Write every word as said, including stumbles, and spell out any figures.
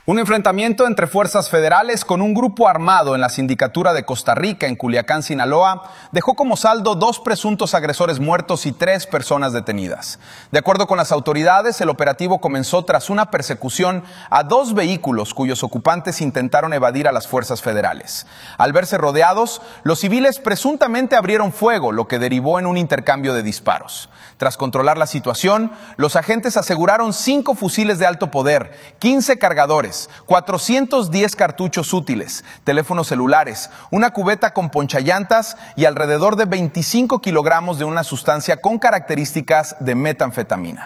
Un enfrentamiento entre fuerzas federales con un grupo armado en la sindicatura de Costa Rica, en Culiacán, Sinaloa, dejó como saldo dos presuntos agresores muertos y tres personas detenidas. De acuerdo con las autoridades, el operativo comenzó tras una persecución a dos vehículos cuyos ocupantes intentaron evadir a las fuerzas federales. Al verse rodeados, los civiles presuntamente abrieron fuego, lo que derivó en un intercambio de disparos. Tras controlar la situación, los agentes aseguraron cinco fusiles de alto poder, quince cargadores, cuatrocientos diez cartuchos útiles, teléfonos celulares, una cubeta con ponchallantas y alrededor de veinticinco kilogramos de una sustancia con características de metanfetamina.